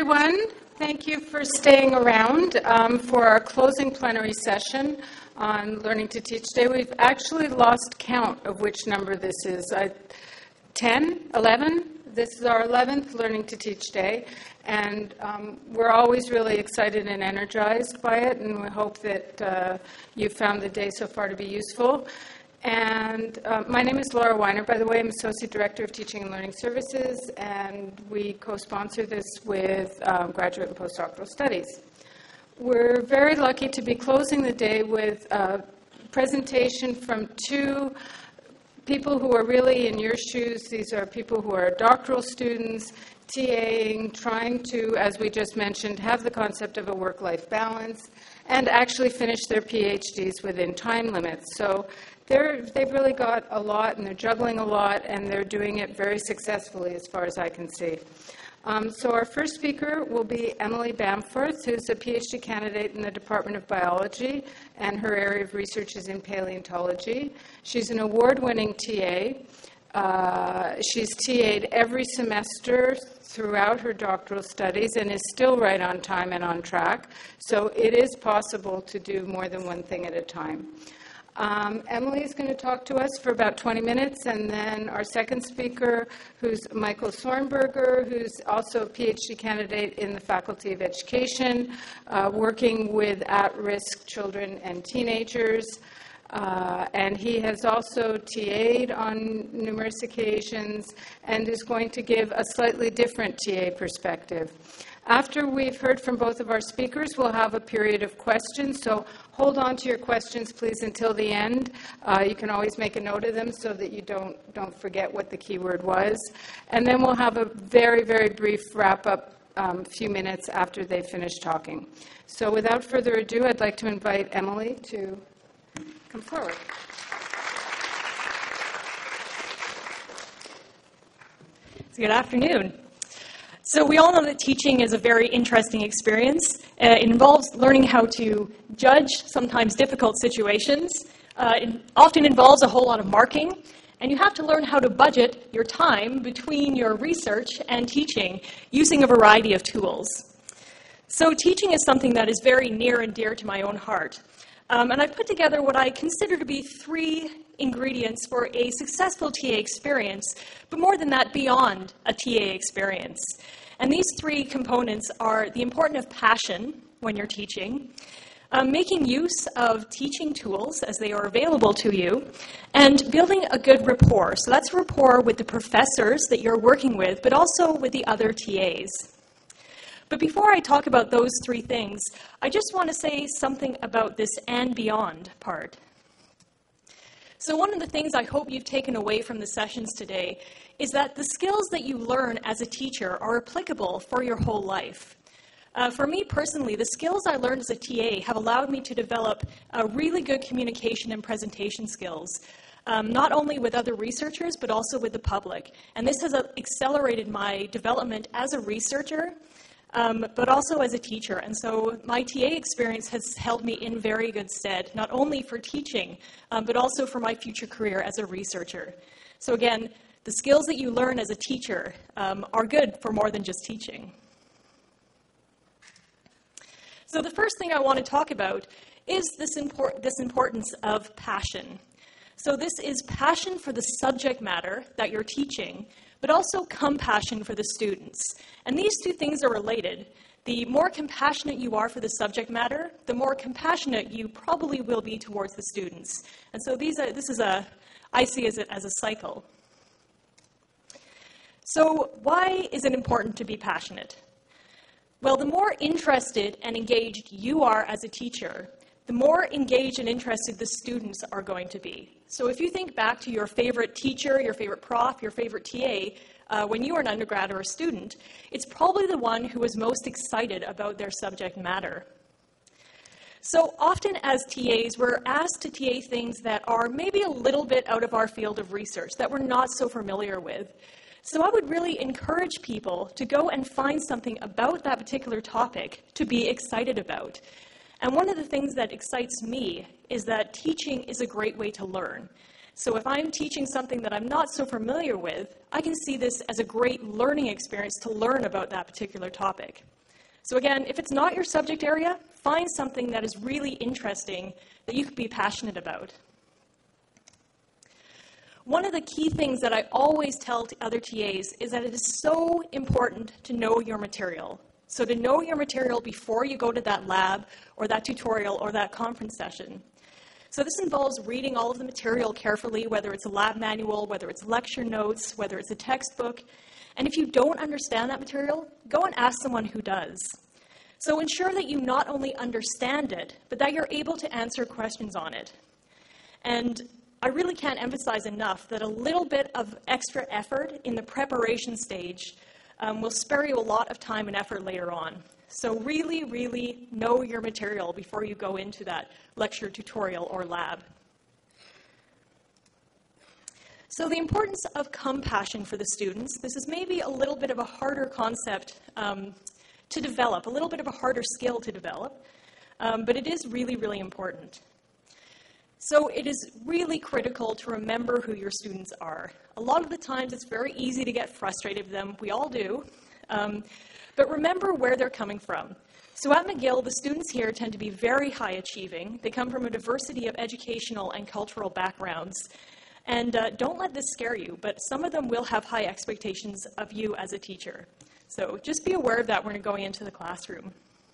everyone. Thank you for staying around for our closing plenary session on Learning to Teach Day. We've actually lost count of which number this is. 10? 11? This is our 11th Learning to Teach Day, and we're always really excited and energized by it, and we hope that you've found the day so far to be useful. And my name is Laura Weiner, by the way. I'm Associate Director of Teaching and Learning Services, and we co-sponsor this with Graduate and Postdoctoral Studies. We're very lucky to be closing the day with a presentation from two people who are really in your shoes. These are people who are doctoral students, TAing, trying to, as we just mentioned, have the concept of a work-life balance, and actually finish their PhDs within time limits. So they've really got a lot, and they're juggling a lot, and they're doing it very successfully as far as I can see. So our first speaker will be Emily Bamforth, who's a PhD candidate in the Department of Biology, and her area of research is in paleontology. She's an award-winning TA. She's TA'd every semester throughout her doctoral studies and is still right on time and on track. So it is possible to do more than one thing at a time. Emily is going to talk to us for about 20 minutes, and then our second speaker, who's Michael Sornberger, who's also a PhD candidate in the Faculty of Education, working with at-risk children and teenagers. And he has also TA'd on numerous occasions and is going to give a slightly different TA perspective. After we've heard from both of our speakers, we'll have a period of questions, so hold on to your questions, please, until the end. You can always make a note of them so that you don't forget what the keyword was. And then we'll have a very, very brief wrap-up few minutes after they finish talking. So without further ado, I'd like to invite Emily to come forward. Good afternoon. So we all know that teaching is a very interesting experience. It involves learning how to judge sometimes difficult situations. It often involves a whole lot of marking. And you have to learn how to budget your time between your research and teaching using a variety of tools. So teaching is something that is very near and dear to my own heart. And I've put together what I consider to be 3 ingredients for a successful TA experience, but more than that, beyond a TA experience. And these 3 components are the importance of passion when you're teaching, making use of teaching tools as they are available to you, and building a good rapport. So that's rapport with the professors that you're working with, but also with the other TAs. But before I talk about those 3 things, I just want to say something about this and beyond part. So one of the things I hope you've taken away from the sessions today is that the skills that you learn as a teacher are applicable for your whole life. For me personally, the skills I learned as a TA have allowed me to develop really good communication and presentation skills, not only with other researchers, but also with the public. And this has accelerated my development as a researcher, but also as a teacher. And so my TA experience has held me in very good stead, not only for teaching, but also for my future career as a researcher. So again, the skills that you learn as a teacher are good for more than just teaching. So the first thing I want to talk about is this importance of passion. So this is passion for the subject matter that you're teaching, but also compassion for the students. And these 2 things are related. The more compassionate you are for the subject matter, the more compassionate you probably will be towards the students. And so I see it as a cycle. So why is it important to be passionate? Well, the more interested and engaged you are as a teacher, the more engaged and interested the students are going to be. So if you think back to your favorite teacher, your favorite prof, your favorite TA, when you were an undergrad or a student, it's probably the one who was most excited about their subject matter. So often as TAs, we're asked to TA things that are maybe a little bit out of our field of research, that we're not so familiar with. So I would really encourage people to go and find something about that particular topic to be excited about. And one of the things that excites me is that teaching is a great way to learn. So if I'm teaching something that I'm not so familiar with, I can see this as a great learning experience to learn about that particular topic. So again, if it's not your subject area, find something that is really interesting that you could be passionate about. One of the key things that I always tell to other TAs is that it is so important to know your material. So to know your material before you go to that lab or that tutorial or that conference session. So this involves reading all of the material carefully, whether it's a lab manual, whether it's lecture notes, whether it's a textbook. And if you don't understand that material, go and ask someone who does. So ensure that you not only understand it, but that you're able to answer questions on it. And I really can't emphasize enough that a little bit of extra effort in the preparation stage will spare you a lot of time and effort later on. So really, really know your material before you go into that lecture, tutorial, or lab. So the importance of compassion for the students. This is maybe a little bit of a harder concept to develop, a little bit of a harder skill to develop, but it is really, really important. So it is really critical to remember who your students are. A lot of the times it's very easy to get frustrated with them. We all do. But remember where they're coming from. So at McGill, the students here tend to be very high achieving. They come from a diversity of educational and cultural backgrounds. And don't let this scare you, but some of them will have high expectations of you as a teacher. So just be aware of that when you're going into the classroom.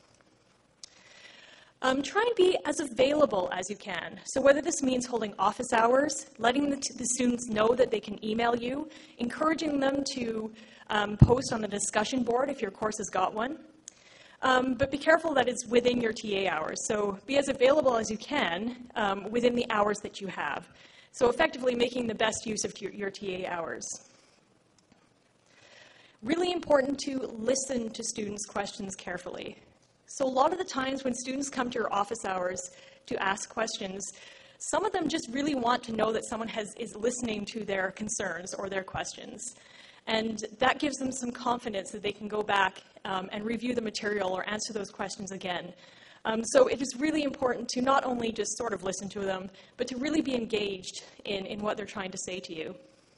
Try and be as available as you can. So whether this means holding office hours, letting the students know that they can email you, encouraging them to post on the discussion board if your course has got one. But be careful that it's within your TA hours. So be as available as you can within the hours that you have. So effectively making the best use of your TA hours. Really important to listen to students' questions carefully. So a lot of the times when students come to your office hours to ask questions, some of them just really want to know that someone is listening to their concerns or their questions. And that gives them some confidence that they can go back and review the material or answer those questions again. So it is really important to not only just sort of listen to them, but to really be engaged in what they're trying to say to you.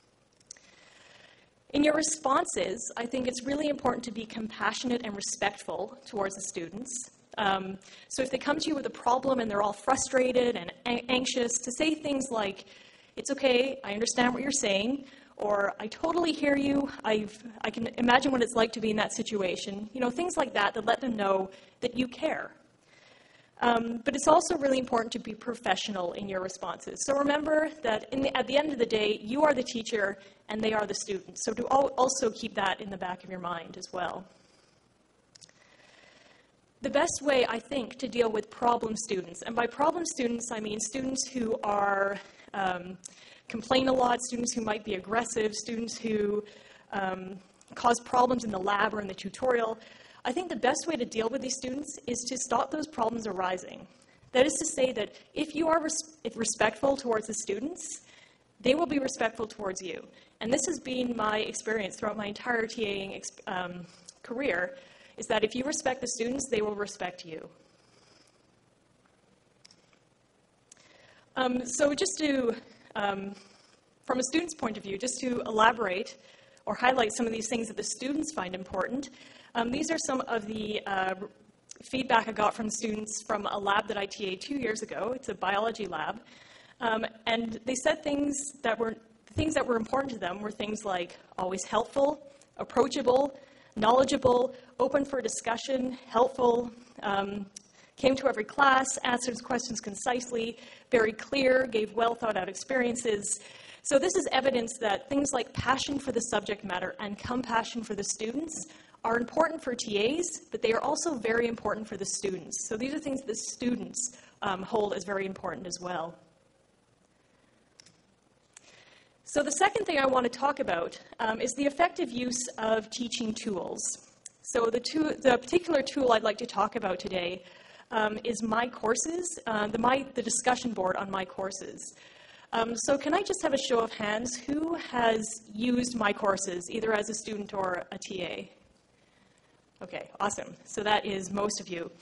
In your responses, I think it's really important to be compassionate and respectful towards the students. So if they come to you with a problem and they're all frustrated and anxious, to say things like, "It's okay, I understand what you're saying," or "I totally hear you, I can imagine what it's like to be in that situation." You know, things like that let them know that you care. But it's also really important to be professional in your responses. So remember that at the end of the day, you are the teacher and they are the student. So to also keep that in the back of your mind as well. The best way, I think, to deal with problem students, and by problem students, I mean students who are complain a lot, students who might be aggressive, students who cause problems in the lab or in the tutorial, I think the best way to deal with these students is to stop those problems arising. That is to say that if you are respectful towards the students, they will be respectful towards you. And this has been my experience throughout my entire TAing career, is that if you respect the students, they will respect you. So just to, from a student's point of view, just to elaborate or highlight some of these things that the students find important, these are some of the feedback I got from students from a lab that I TA'd 2 years ago. It's a biology lab. And they said things that were important to them were things like always helpful, approachable, knowledgeable, open for discussion, helpful, came to every class, answers questions concisely, very clear, gave well thought out experiences. So this is evidence that things like passion for the subject matter and compassion for the students are important for TAs, but they are also very important for the students. So these are things the students hold as very important as well. So the second thing I want to talk about is the effective use of teaching tools. So the particular tool I'd like to talk about today is My Courses, the discussion board on My Courses. So can I just have a show of hands? Who has used My Courses, either as a student or a TA? Okay, awesome. So that is most of you.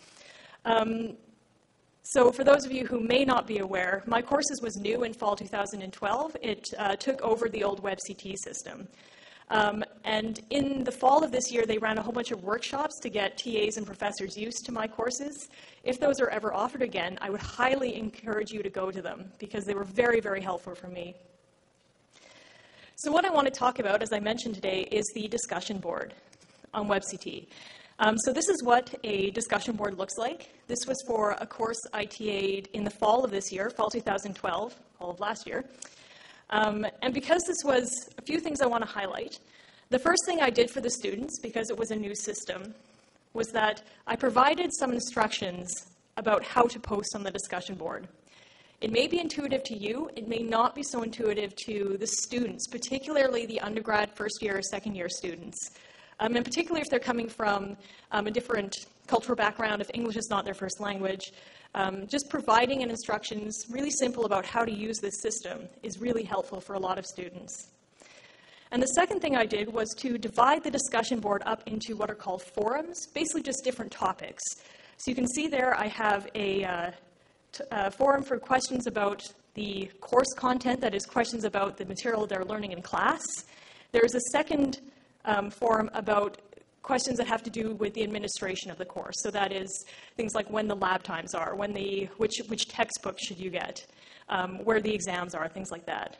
So for those of you who may not be aware, My Courses was new in fall 2012. It took over the old WebCT system. And in the fall of this year, they ran a whole bunch of workshops to get TAs and professors used to my courses. If those are ever offered again, I would highly encourage you to go to them because they were very, very helpful for me. So what I want to talk about, as I mentioned today, is the discussion board on WebCT. So this is what a discussion board looks like. This was for a course I TA'd in the fall of this year, fall 2012, all of last year. And because this was a few things I want to highlight, the first thing I did for the students, because it was a new system, was that I provided some instructions about how to post on the discussion board. It may be intuitive to you, it may not be so intuitive to the students, particularly the undergrad, first year, second year students. And particularly if they're coming from a different cultural background, if English is not their first language, just providing an instructions really simple about how to use this system is really helpful for a lot of students. And the second thing I did was to divide the discussion board up into what are called forums, basically just different topics. So you can see there I have a forum for questions about the course content, that is questions about the material they're learning in class. There's a second forum about questions that have to do with the administration of the course. So that is things like when the lab times are, which textbook should you get, where the exams are, things like that.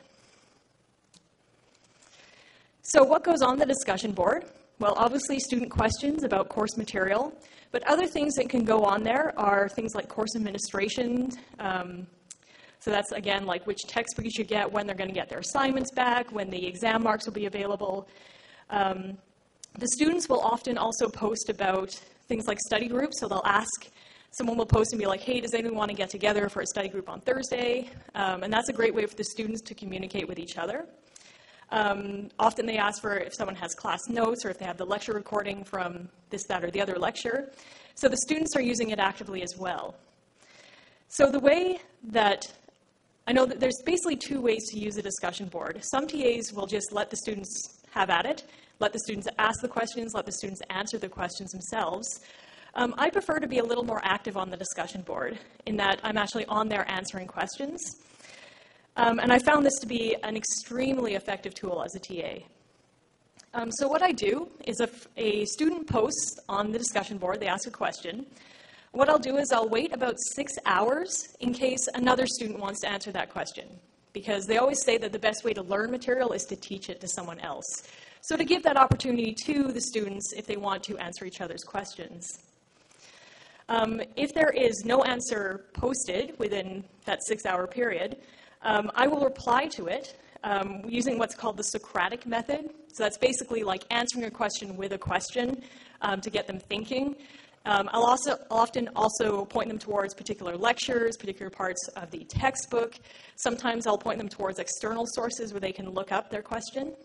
So what goes on the discussion board? Well, obviously student questions about course material, but other things that can go on there are things like course administration. So that's, again, like which textbook you should get, when they're going to get their assignments back, when the exam marks will be available. The students will often also post about things like study groups, so they'll ask, someone will post and be like, hey, does anyone want to get together for a study group on Thursday? And that's a great way for the students to communicate with each other. Often they ask for if someone has class notes or if they have the lecture recording from this, that, or the other lecture. So the students are using it actively as well. So the way that, I know that there's basically two ways to use a discussion board. Some TAs will just let the students have at it, let the students ask the questions, let the students answer the questions themselves. I prefer to be a little more active on the discussion board in that I'm actually on there answering questions. And I found this to be an extremely effective tool as a TA. So what I do is if a student posts on the discussion board, they ask a question, what I'll do is I'll wait about 6 hours in case another student wants to answer that question. Because they always say that the best way to learn material is to teach it to someone else. So to give that opportunity to the students if they want to answer each other's questions. If there is no answer posted within that 6-hour period, I will reply to it using what's called the Socratic method. So that's basically like answering a question with a question to get them thinking. I'll often also point them towards particular lectures, particular parts of the textbook. Sometimes I'll point them towards external sources where they can look up their question.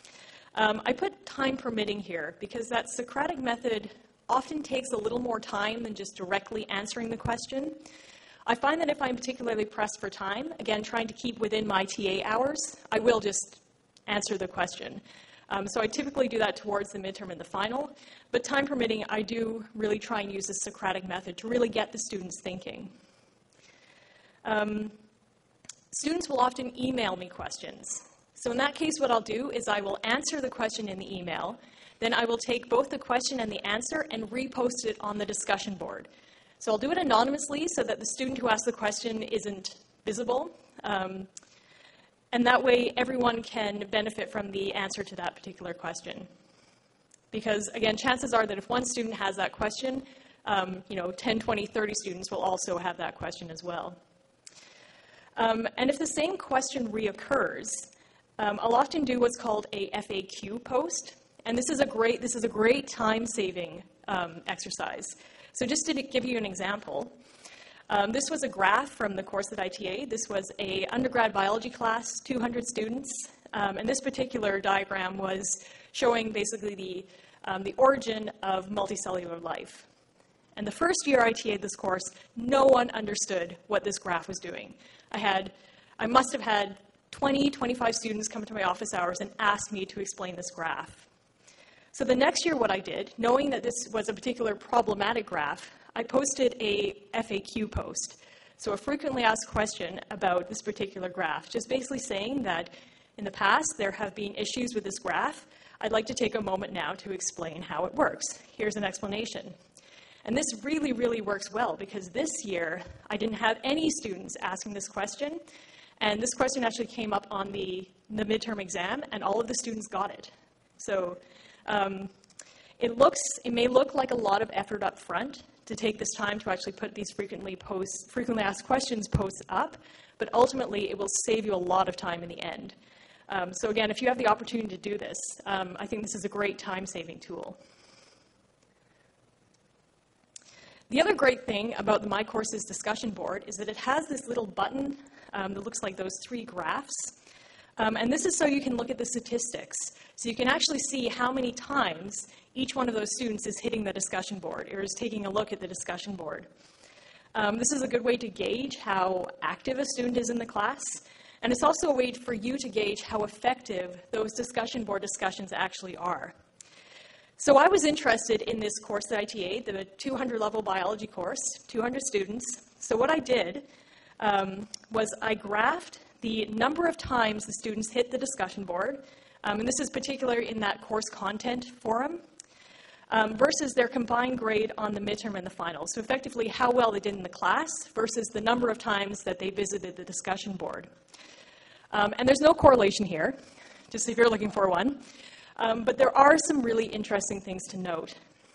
I put time permitting here because that Socratic method often takes a little more time than just directly answering the question. I find that if I'm particularly pressed for time, again, trying to keep within my TA hours, I will just answer the question. So I typically do that towards the midterm and the final, but time permitting, I do really try and use the Socratic method to really get the students thinking. Students will often email me questions. So in that case, what I'll do is I will answer the question in the email, then I will take both the question and the answer and repost it on the discussion board. So I'll do it anonymously so that the student who asked the question isn't visible. And that way, everyone can benefit from the answer to that particular question. Because, again, chances are that if one student has that question, 10, 20, 30 students will also have that question as well. And if the same question reoccurs, I'll often do what's called a FAQ post. And this is a great time-saving exercise. So just to give you an example, this was a graph from the course that I TA'd. This was an undergrad biology class, 200 students. And this particular diagram was showing basically the origin of multicellular life. And the first year I TA'd this course, no one understood what this graph was doing. I must have had 20, 25 students come to my office hours and ask me to explain this graph. So the next year what I did, knowing that this was a particular problematic graph, I posted a FAQ post. So a frequently asked question about this particular graph, just basically saying that in the past there have been issues with this graph. I'd like to take a moment now to explain how it works. Here's an explanation. And this really, really works well because this year I didn't have any students asking this question, and this question actually came up on the midterm exam, and all of the students got it. So it may look like a lot of effort up front to take this time to actually put these frequently asked questions posts up, but ultimately it will save you a lot of time in the end. So again, if you have the opportunity to do this, I think this is a great time-saving tool. The other great thing about the My Courses discussion board is that it has this little button that looks like those 3 graphs. And this is so you can look at the statistics. So you can actually see how many times each one of those students is hitting the discussion board or is taking a look at the discussion board. This is a good way to gauge how active a student is in the class. And it's also a way for you to gauge how effective those discussion board discussions actually are. So I was interested in this course that I TA'd, the 200-level biology course, 200 students. So what I did was I graphed the number of times the students hit the discussion board, and this is particular in that course content forum, versus their combined grade on the midterm and the final. So effectively how well they did in the class versus the number of times that they visited the discussion board. And there's no correlation here, just if you're looking for one. But there are some really interesting things to note.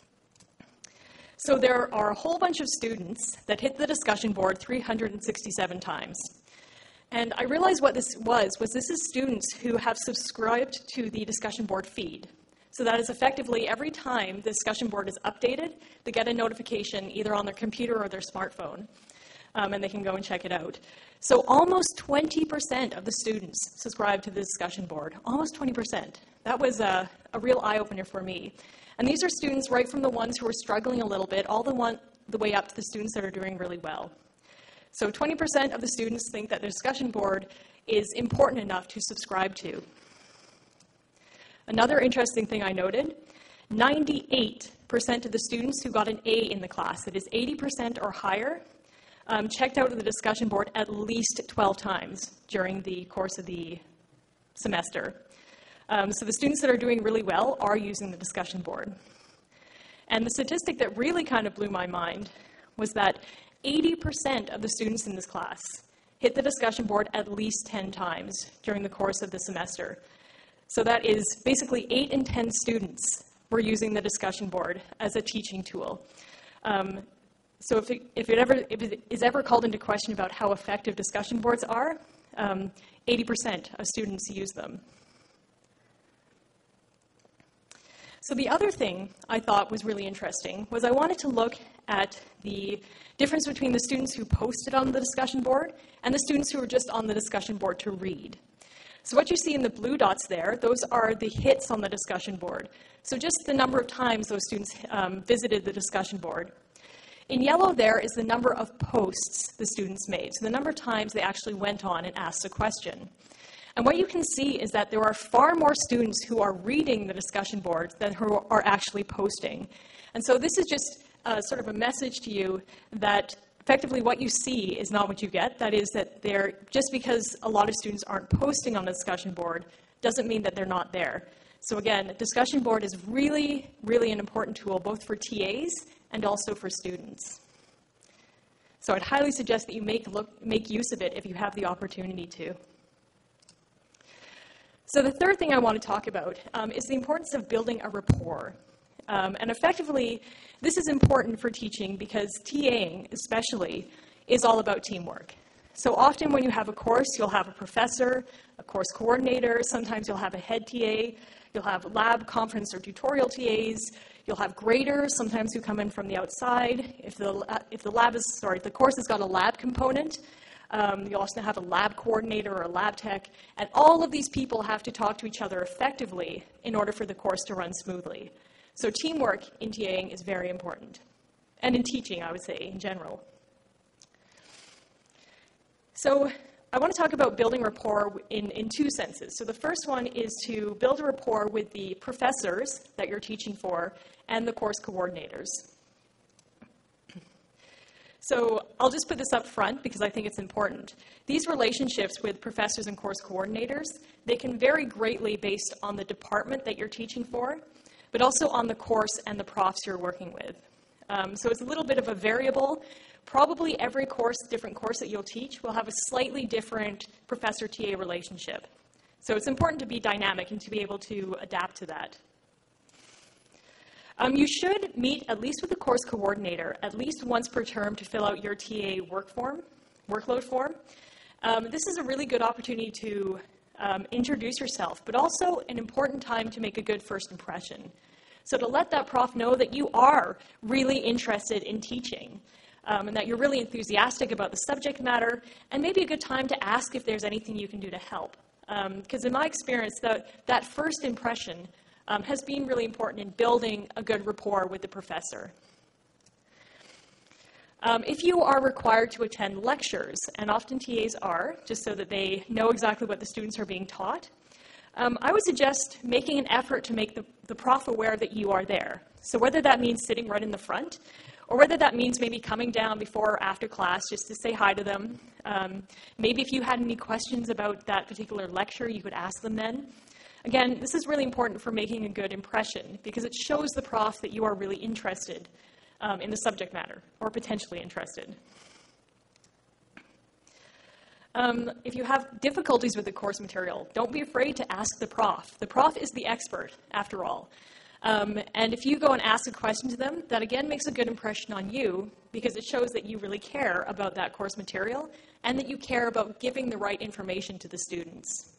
So there are a whole bunch of students that hit the discussion board 367 times. And I realized what this was this is students who have subscribed to the discussion board feed. So that is effectively every time the discussion board is updated, they get a notification either on their computer or their smartphone, and they can go and check it out. So almost 20% of the students subscribe to the discussion board, almost 20%. That was a real eye-opener for me. And these are students right from the ones who are struggling a little bit all the way up to the students that are doing really well. So 20% of the students think that the discussion board is important enough to subscribe to. Another interesting thing I noted, 98% of the students who got an A in the class, that is 80% or higher, checked out the discussion board at least 12 times during the course of the semester. So the students that are doing really well are using the discussion board. And the statistic that really kind of blew my mind was that 80% of the students in this class hit the discussion board at least 10 times during the course of the semester. So that is basically 8 in 10 students were using the discussion board as a teaching tool. So if it is ever called into question about how effective discussion boards are, 80% of students use them. So the other thing I thought was really interesting was I wanted to look at the difference between the students who posted on the discussion board and the students who were just on the discussion board to read. So what you see in the blue dots there, those are the hits on the discussion board. So just the number of times those students visited the discussion board. In yellow there is the number of posts the students made, so the number of times they actually went on and asked a question. And what you can see is that there are far more students who are reading the discussion boards than who are actually posting. And so this is just sort of a message to you that effectively what you see is not what you get. That is that just because a lot of students aren't posting on the discussion board doesn't mean that they're not there. So again, the discussion board is really, really an important tool both for TAs and also for students. So I'd highly suggest that you make use of it if you have the opportunity to. So the third thing I want to talk about is the importance of building a rapport. And effectively, this is important for teaching because TAing, especially, is all about teamwork. So often when you have a course, you'll have a professor, a course coordinator, sometimes you'll have a head TA, you'll have lab, conference, or tutorial TAs, you'll have graders, sometimes who come in from the outside. If the course has got a lab component, you'll also have a lab coordinator or a lab tech, and all of these people have to talk to each other effectively in order for the course to run smoothly. So teamwork in TAing is very important, and in teaching, I would say, in general. So I want to talk about building rapport in two senses. So the first one is to build a rapport with the professors that you're teaching for and the course coordinators. So I'll just put this up front because I think it's important. These relationships with professors and course coordinators, they can vary greatly based on the department that you're teaching for, but also on the course and the profs you're working with. So it's a little bit of a variable. Probably every different course that you'll teach will have a slightly different professor-TA relationship. So it's important to be dynamic and to be able to adapt to that. You should meet, at least with the course coordinator, at least once per term to fill out your TA workload form. This is a really good opportunity to introduce yourself, but also an important time to make a good first impression. So to let that prof know that you are really interested in teaching, and that you're really enthusiastic about the subject matter, and maybe a good time to ask if there's anything you can do to help. Because in my experience, that first impression has been really important in building a good rapport with the professor. If you are required to attend lectures, and often TAs are, just so that they know exactly what the students are being taught, I would suggest making an effort to make the prof aware that you are there. So whether that means sitting right in the front, or whether that means maybe coming down before or after class just to say hi to them. Maybe if you had any questions about that particular lecture, you could ask them then. Again, this is really important for making a good impression because it shows the prof that you are really interested in the subject matter, or potentially interested. If you have difficulties with the course material, don't be afraid to ask the prof. The prof is the expert, after all. And if you go and ask a question to them, that again makes a good impression on you because it shows that you really care about that course material and that you care about giving the right information to the students.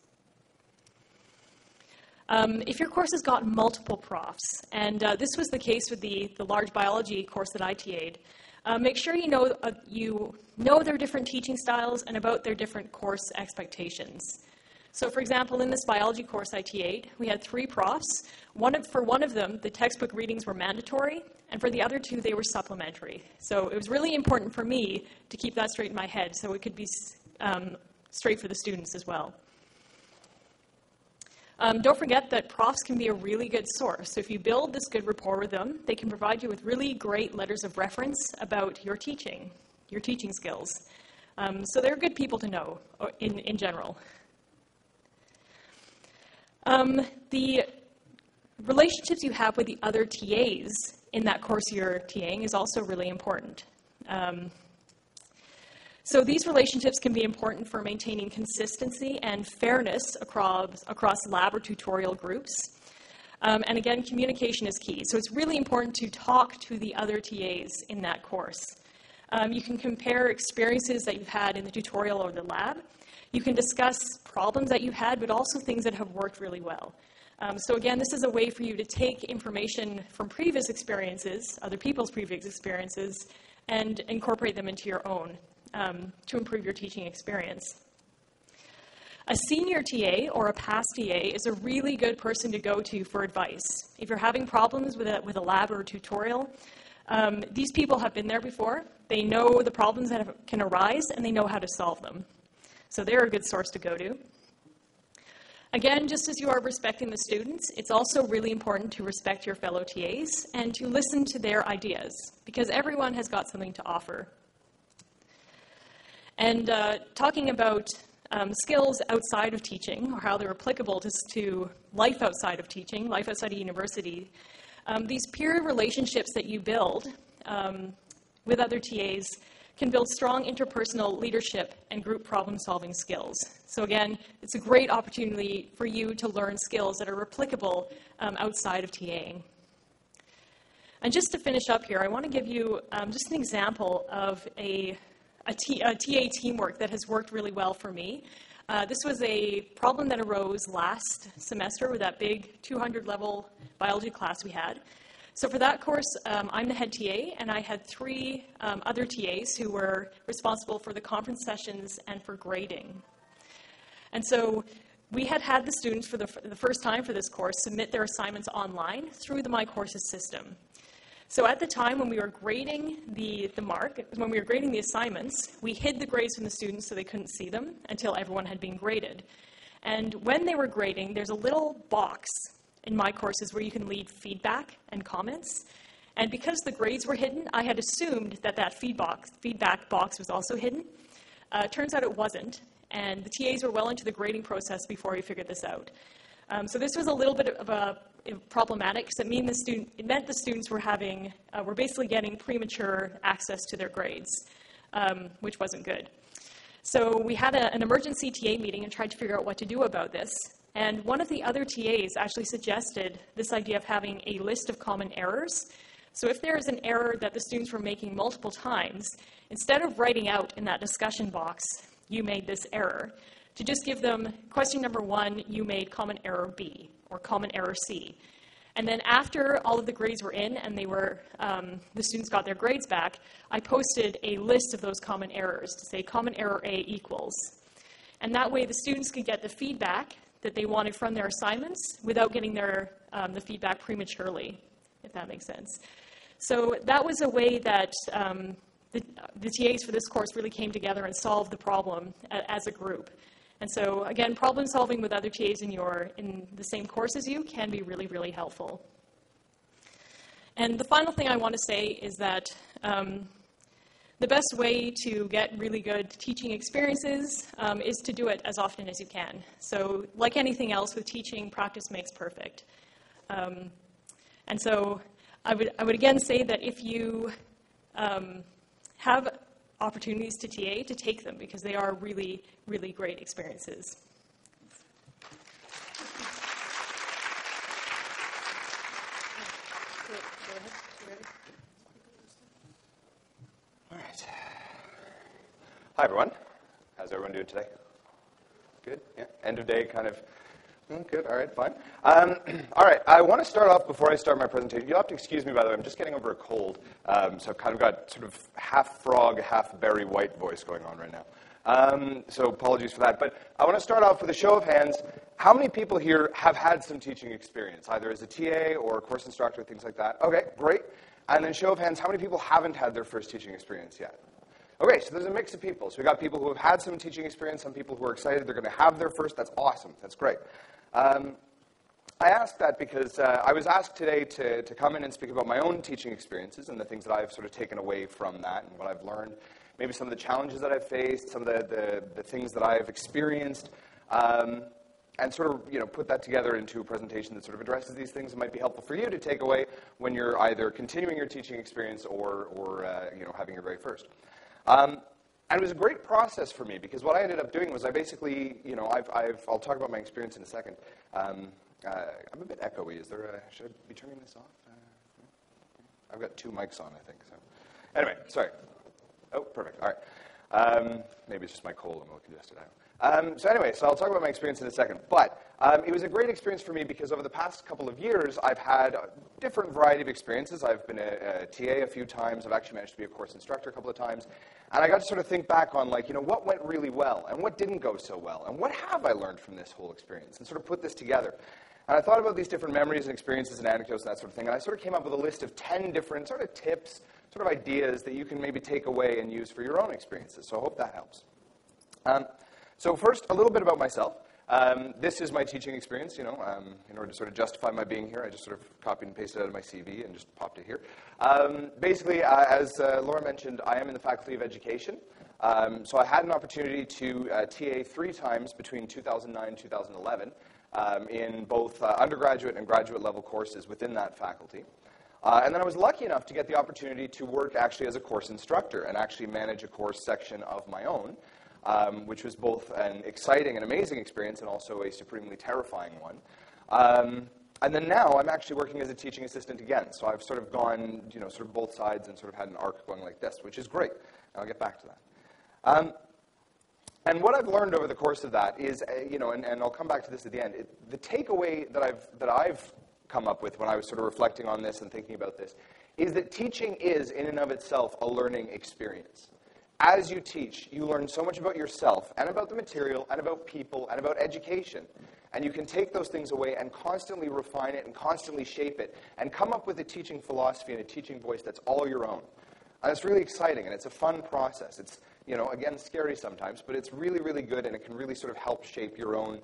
If your course has got multiple profs, and this was the case with the large biology course that I TA'd, make sure you know their different teaching styles and about their different course expectations. So for example, in this biology course I TA'd, we had 3 profs. For one of them, the textbook readings were mandatory, and for the other 2, they were supplementary. So it was really important for me to keep that straight in my head so it could be straight for the students as well. Don't forget that profs can be a really good source. So if you build this good rapport with them, they can provide you with really great letters of reference about your teaching skills. So they're good people to know in general. The relationships you have with the other TAs in that course you're TAing is also really important. So these relationships can be important for maintaining consistency and fairness across lab or tutorial groups. And again, communication is key. So it's really important to talk to the other TAs in that course. You can compare experiences that you've had in the tutorial or the lab. You can discuss problems that you've had, but also things that have worked really well. So again, this is a way for you to take information from previous experiences, other people's previous experiences, and incorporate them into your own to improve your teaching experience. A senior TA or a past TA is a really good person to go to for advice. If you're having problems with a lab or a tutorial, these people have been there before. They know the problems that can arise, and they know how to solve them. So they're a good source to go to. Again, just as you are respecting the students, it's also really important to respect your fellow TAs and to listen to their ideas, because everyone has got something to offer. And talking about skills outside of teaching, or how they're applicable to life outside of teaching, life outside of university, these peer relationships that you build with other TAs can build strong interpersonal leadership and group problem-solving skills. So again, it's a great opportunity for you to learn skills that are applicable outside of TAing. And just to finish up here, I want to give you just an example of a TA teamwork that has worked really well for me. This was a problem that arose last semester with that big 200-level biology class we had. So for that course, I'm the head TA, and I had 3 other TAs who were responsible for the conference sessions and for grading. And so we had the students for the first time for this course submit their assignments online through the MyCourses system. So at the time when we were grading when we were grading the assignments, we hid the grades from the students so they couldn't see them until everyone had been graded. And when they were grading, there's a little box in MyCourses where you can leave feedback and comments. And because the grades were hidden, I had assumed that that feedback box was also hidden. Turns out it wasn't, and the TAs were well into the grading process before we figured this out. So this was a little bit of problematic, because it meant the students were basically getting premature access to their grades, which wasn't good. So we had an emergency TA meeting and tried to figure out what to do about this. And one of the other TAs actually suggested this idea of having a list of common errors. So if there is an error that the students were making multiple times, instead of writing out in that discussion box, you made this error, to just give them question number 1, you made common error B, or common error C. And then after all of the grades were in and the students got their grades back, I posted a list of those common errors to say common error A equals. And that way the students could get the feedback that they wanted from their assignments without getting the feedback prematurely, if that makes sense. So that was a way that the TAs for this course really came together and solved the problem as a group. And so, again, problem solving with other TAs in the same course as you can be really, really helpful. And the final thing I want to say is that the best way to get really good teaching experiences is to do it as often as you can. So, like anything else with teaching, practice makes perfect. And so I would again say that if you have opportunities to TA, to take them, because they are really, really great experiences. All right. Hi, everyone. How's everyone doing today? Good? Yeah. End of day kind of. Good. All right. Fine. All right. I want to start off before I start my presentation. You'll have to excuse me, by the way. I'm just getting over a cold, so I've kind of got sort of half frog, half Barry White voice going on right now. So apologies for that. But I want to start off with a show of hands. How many people here have had some teaching experience, either as a TA or a course instructor, things like that? Okay, great. And then show of hands, how many people haven't had their first teaching experience yet? Okay, so there's a mix of people. So we've got people who have had some teaching experience, some people who are excited they're going to have their first. That's awesome. That's great. I asked that because I was asked today to come in and speak about my own teaching experiences and the things that I've sort of taken away from that and what I've learned, maybe some of the challenges that I've faced, some of the things that I've experienced, and sort of put that together into a presentation that sort of addresses these things and might be helpful for you to take away when you're either continuing your teaching experience or having your very first. And it was a great process for me because what I ended up doing was I basically, I'll talk about my experience in a second. I'm a bit echoey. Should I be turning this off? I've got 2 mics on, I think. So, anyway, sorry. Oh, perfect. All right. Maybe it's just my cold. I'm a little congested. So I'll talk about my experience in a second. But it was a great experience for me because over the past couple of years, I've had a different variety of experiences. I've been a TA a few times. I've actually managed to be a course instructor a couple of times. And I got to sort of think back on, what went really well and what didn't go so well and what have I learned from this whole experience and sort of put this together. And I thought about these different memories and experiences and anecdotes and that sort of thing, and I sort of came up with a list of 10 different sort of tips, sort of ideas that you can maybe take away and use for your own experiences. So I hope that helps. So first, a little bit about myself. This is my teaching experience, in order to sort of justify my being here. I just sort of copied and pasted out of my CV and just popped it here. Basically, as Laura mentioned, I am in the Faculty of Education. So I had an opportunity to TA 3 times between 2009 and 2011 in both undergraduate and graduate level courses within that faculty. And then I was lucky enough to get the opportunity to work actually as a course instructor and actually manage a course section of my own. Which was both an exciting and amazing experience and also a supremely terrifying one. And then now I'm actually working as a teaching assistant again. So I've sort of gone, sort of both sides and sort of had an arc going like this, which is great. And I'll get back to that. And what I've learned over the course of that is, and I'll come back to this at the end, the takeaway that I've come up with when I was sort of reflecting on this and thinking about this is that teaching is, in and of itself, a learning experience. As you teach, you learn so much about yourself and about the material and about people and about education. And you can take those things away and constantly refine it and constantly shape it and come up with a teaching philosophy and a teaching voice that's all your own. And it's really exciting and it's a fun process. It's, again, scary sometimes, but it's really, really good and it can really sort of help shape your own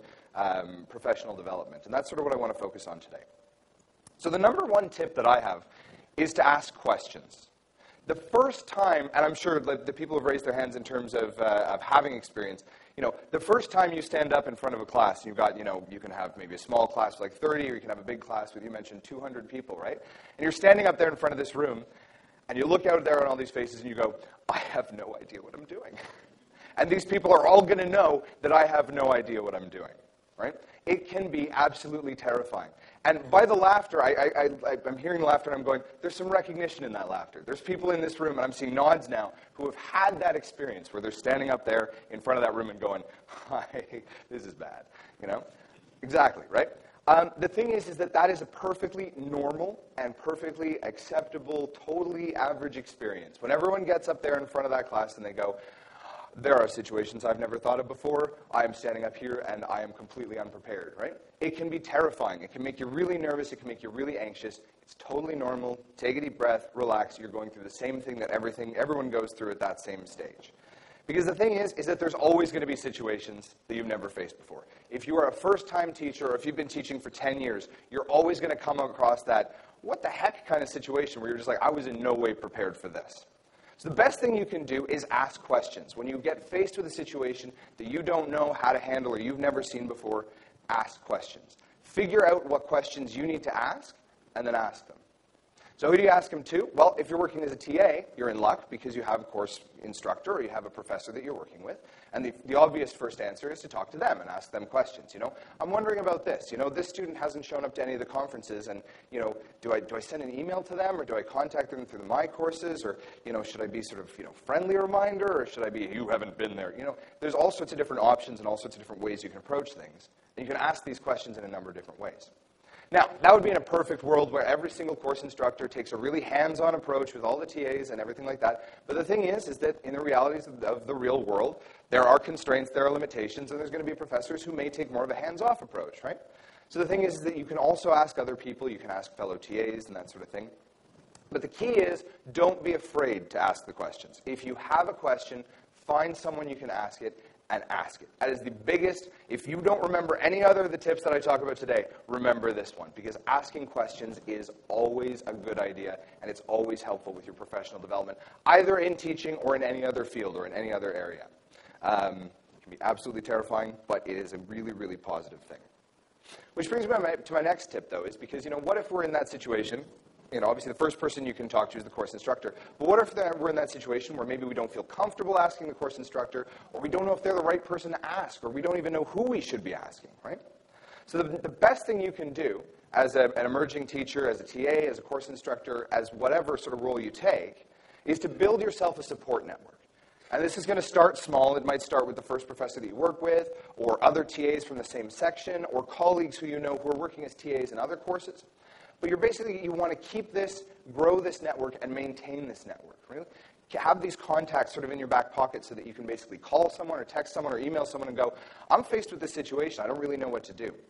professional development. And that's sort of what I want to focus on today. So the number one tip that I have is to ask questions. The first time, and I'm sure the people have raised their hands in terms of having experience, the first time you stand up in front of a class, you've got, you can have maybe a small class with like 30, or you can have a big class with, you mentioned 200 people, right? And you're standing up there in front of this room, and you look out there on all these faces, and you go, I have no idea what I'm doing. And these people are all going to know that I have no idea what I'm doing, right? It can be absolutely terrifying. And by the laughter, I'm hearing laughter, and I'm going, there's some recognition in that laughter. There's people in this room, and I'm seeing nods now, who have had that experience where they're standing up there in front of that room and going, hi, this is bad, Exactly, right? The thing is that is a perfectly normal and perfectly acceptable, totally average experience. When everyone gets up there in front of that class and they go, there are situations I've never thought of before. I am standing up here and I am completely unprepared, right? It can be terrifying. It can make you really nervous. It can make you really anxious. It's totally normal. Take a deep breath, relax. You're going through the same thing that everyone goes through at that same stage. Because the thing is that there's always going to be situations that you've never faced before. If you are a first-time teacher, or if you've been teaching for 10 years, you're always going to come across that what the heck kind of situation where you're just like, I was in no way prepared for this. So the best thing you can do is ask questions. When you get faced with a situation that you don't know how to handle or you've never seen before, ask questions. Figure out what questions you need to ask, and then ask them. So who do you ask them to? Well, if you're working as a TA, you're in luck because you have a course instructor or you have a professor that you're working with. And the obvious first answer is to talk to them and ask them questions. I'm wondering about this. This student hasn't shown up to any of the conferences, and do I send an email to them, or do I contact them through my courses, or should I be sort of friendly reminder, or should I be you haven't been there? There's all sorts of different options and all sorts of different ways you can approach things. And you can ask these questions in a number of different ways. Now, that would be in a perfect world where every single course instructor takes a really hands-on approach with all the TAs and everything like that. But the thing is that in the realities of the real world, there are constraints, there are limitations, and there's going to be professors who may take more of a hands-off approach, right? So the thing is that you can also ask other people, you can ask fellow TAs and that sort of thing. But the key is, don't be afraid to ask the questions. If you have a question, find someone you can ask it, and ask it. That is the biggest. If you don't remember any other of the tips that I talk about today, remember this one, because asking questions is always a good idea, and it's always helpful with your professional development, either in teaching or in any other field or in any other area. It can be absolutely terrifying, but it is a really, really positive thing. Which brings me to my next tip, though, is because, what if we're in that situation? Obviously the first person you can talk to is the course instructor. But what if we're in that situation where maybe we don't feel comfortable asking the course instructor, or we don't know if they're the right person to ask, or we don't even know who we should be asking, right? So the best thing you can do as an emerging teacher, as a TA, as a course instructor, as whatever sort of role you take, is to build yourself a support network. And this is going to start small. It might start with the first professor that you work with, or other TAs from the same section, or colleagues who you know who are working as TAs in other courses. But you want to keep this, grow this network, and maintain this network. Really? Have these contacts sort of in your back pocket so that you can basically call someone or text someone or email someone and go, I'm faced with this situation. I don't really know what to do.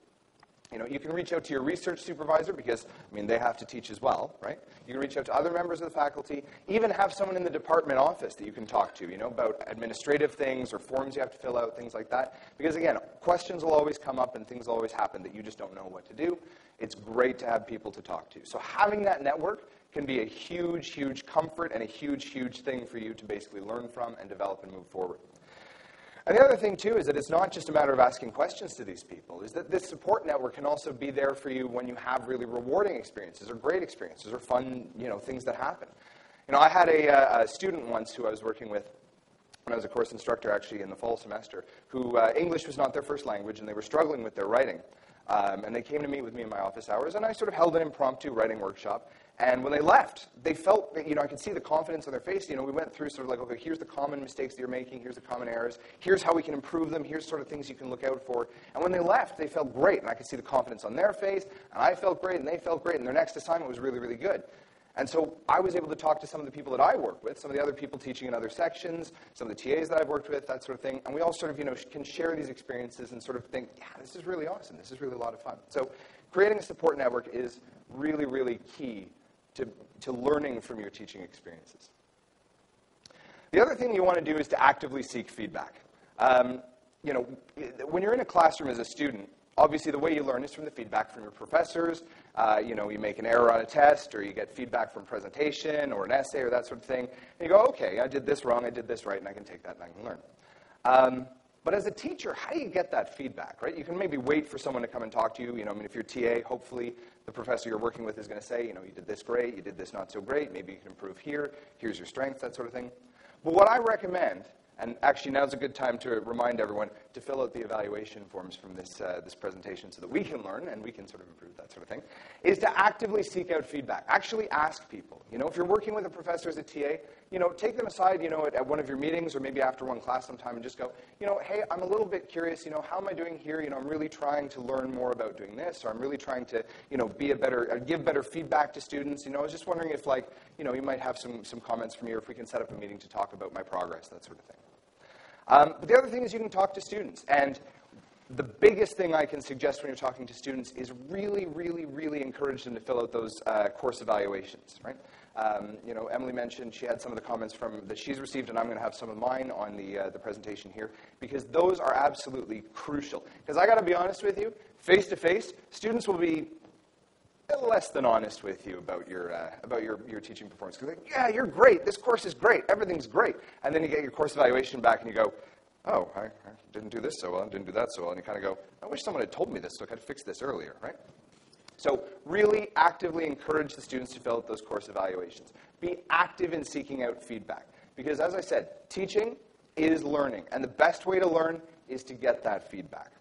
You can reach out to your research supervisor because, they have to teach as well, right? You can reach out to other members of the faculty, even have someone in the department office that you can talk to, about administrative things or forms you have to fill out, things like that. Because, again, questions will always come up and things will always happen that you just don't know what to do. It's great to have people to talk to. So having that network can be a huge, huge comfort and a huge, huge thing for you to basically learn from and develop and move forward. And the other thing, too, is that it's not just a matter of asking questions to these people, is that this support network can also be there for you when you have really rewarding experiences or great experiences or fun, things that happen. I had a student once who I was working with when I was a course instructor, actually, in the fall semester, who English was not their first language, and they were struggling with their writing. And they came to meet with me in my office hours, and I sort of held an impromptu writing workshop. And when they left, they felt, I could see the confidence on their face. We went through sort of like, okay, here's the common mistakes that you're making, here's the common errors, here's how we can improve them, here's sort of things you can look out for. And when they left, they felt great, and I could see the confidence on their face, and I felt great, and they felt great, and their next assignment was really, really good. And so I was able to talk to some of the people that I work with, some of the other people teaching in other sections, some of the TAs that I've worked with, that sort of thing. And we all sort of, can share these experiences and sort of think, yeah, this is really awesome. This is really a lot of fun. So creating a support network is really, really key to learning from your teaching experiences. The other thing you want to do is to actively seek feedback. When you're in a classroom as a student, obviously the way you learn is from the feedback from your professors. You make an error on a test, or you get feedback from a presentation or an essay or that sort of thing. And you go, okay, I did this wrong, I did this right, and I can take that and I can learn. But as a teacher, how do you get that feedback, right? You can maybe wait for someone to come and talk to you. If you're TA, hopefully the professor you're working with is going to say, you did this great, you did this not so great, maybe you can improve here, here's your strengths, that sort of thing. But what I recommend, and actually now's a good time to remind everyone to fill out the evaluation forms from this presentation so that we can learn and we can sort of improve, that sort of thing, is to actively seek out feedback. Actually ask people. If you're working with a professor as a TA, take them aside, at one of your meetings or maybe after one class sometime and just go, hey, I'm a little bit curious, how am I doing here? I'm really trying to learn more about doing this, or I'm really trying to, give better feedback to students. I was just wondering if, you might have some comments from me, or if we can set up a meeting to talk about my progress, that sort of thing. But the other thing is you can talk to students. And the biggest thing I can suggest when you're talking to students is really, really, really encourage them to fill out those course evaluations, right? Emily mentioned she had some of the comments that she's received, and I'm going to have some of mine on the presentation here, because those are absolutely crucial. Because I got to be honest with you, face-to-face, students will be less than honest with you about your teaching performance. Because yeah, you're great. This course is great. Everything's great. And then you get your course evaluation back, and you go, oh, I didn't do this so well, didn't do that so well. And you kind of go, I wish someone had told me this so I could fix this earlier, right? So really actively encourage the students to fill out those course evaluations. Be active in seeking out feedback. Because as I said, teaching is learning. And the best way to learn is to get that feedback.